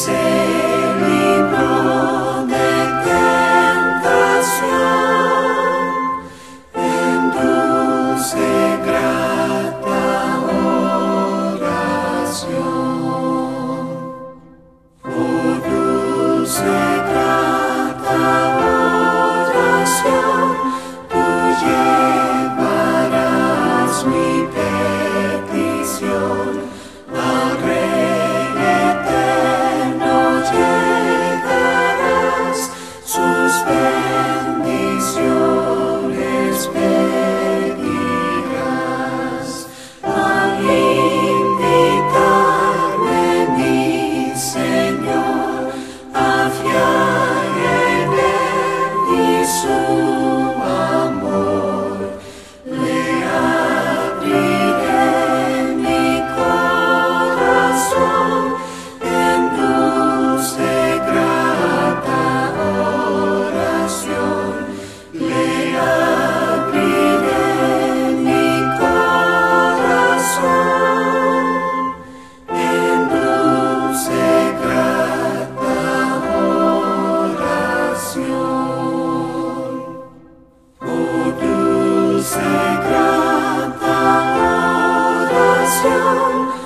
se libró de tentación, en dulce grata oración. Oh dulce grata oración, tú llevarás mi petición al Rey eterno, llegarás, sus bendiciones pedirás. Al invitarme mi Señor a fiar en Él y su amor, le abriré mi corazón en dulce grata oración. Le abriré mi corazón en dulce grata oración. Oh dulce grata oración,